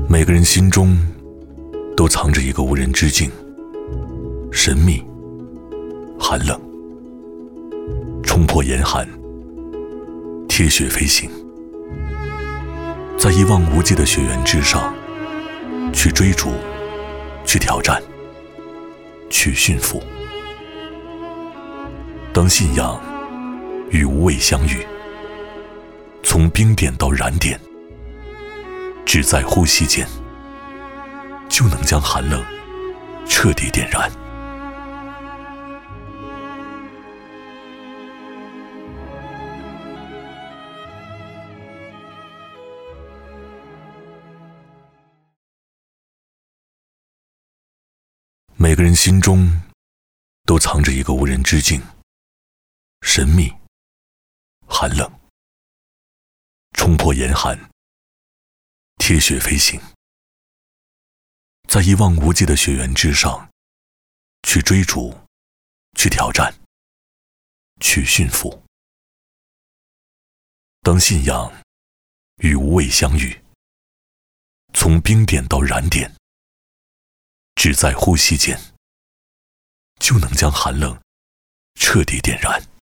每个人心中都藏着一个无人之境，神秘、寒冷，冲破严寒，贴雪飞行，在一望无际的雪原之上，去追逐，去挑战，去驯服。当信仰与无畏相遇，从冰点到燃点，只在呼吸间，就能将寒冷彻底点燃。每个人心中都藏着一个无人之境，神秘、寒冷，冲破严寒，贴雪飞行，在一望无际的雪原之上，去追逐，去挑战，去驯服。当信仰与无畏相遇，从冰点到燃点，只在呼吸间，就能将寒冷彻底点燃。